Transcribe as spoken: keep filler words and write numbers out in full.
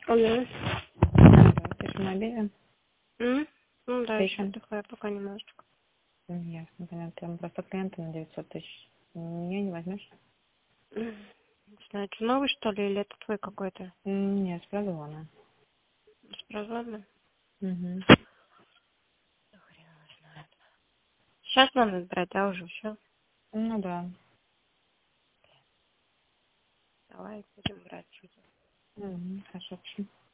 Алло. Да, ты же на обеде? М? Ну да, Ты еще еще? отдыхаю пока немножечко. М, Ясно, понятно. Там просто клиенты на девятьсот тысяч. Мне не возьмешь? М, Не знаю, это новый что ли, или это твой какой-то? М, Нет, с прозвона. С прозвоном? Угу. Да хрен его знает. Сейчас надо брать, да, уже все. Ну да. Давай будем брать. Угу. Хорошо.